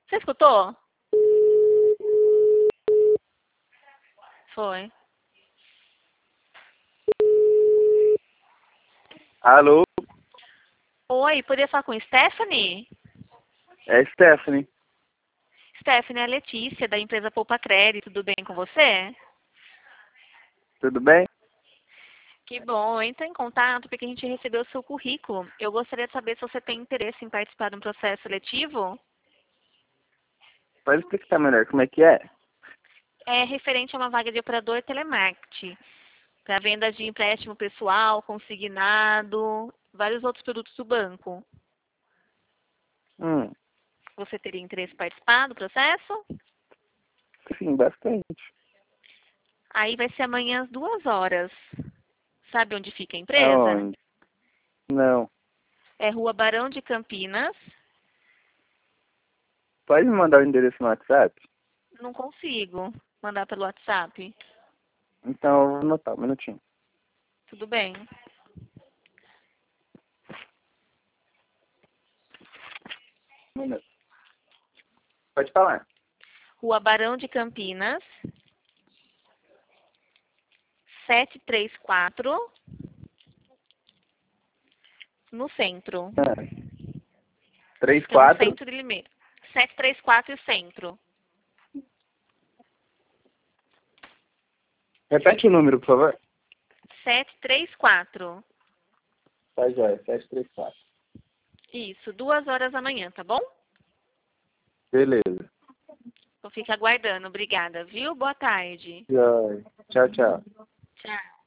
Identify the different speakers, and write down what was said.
Speaker 1: Você escutou? Foi.
Speaker 2: Alô?
Speaker 1: Oi, poderia falar com Stephanie?
Speaker 2: É Stephanie.
Speaker 1: Stephanie, é a Letícia, da empresa Poupa Crédito. Tudo bem com você?
Speaker 2: Tudo bem?
Speaker 1: Que bom, eu entrei em contato porque a gente recebeu o seu currículo. Eu gostaria de saber se você tem interesse em participar de um processo seletivo.
Speaker 2: Pode explicar melhor como é que é?
Speaker 1: É referente a uma vaga de operador telemarketing, para venda de empréstimo pessoal, consignado, vários outros produtos do banco.
Speaker 2: Hum,
Speaker 1: Você teria interesse em participar do processo?
Speaker 2: sim, bastante.
Speaker 1: Aí vai ser amanhã às 2 horas. Sabe onde fica a empresa?
Speaker 2: Aonde? Não.
Speaker 1: É Rua Barão de Campinas.
Speaker 2: Pode me mandar o endereço no WhatsApp?
Speaker 1: Não consigo mandar pelo WhatsApp.
Speaker 2: Então eu vou anotar, um minutinho.
Speaker 1: Tudo bem.
Speaker 2: Um minuto. Pode falar.
Speaker 1: Rua Barão de Campinas, 734, no centro.
Speaker 2: Ah, três,
Speaker 1: Fica no
Speaker 2: quatro.
Speaker 1: centro de Limeira. 734 e centro.
Speaker 2: Repete o número, por favor.
Speaker 1: 734.
Speaker 2: Tá jóia, 734.
Speaker 1: Isso, 2 horas da manhã, tá bom?
Speaker 2: Beleza.
Speaker 1: Então fica aguardando. Obrigada, viu? Boa tarde.
Speaker 2: Jóia. Tchau, tchau.
Speaker 1: Tchau.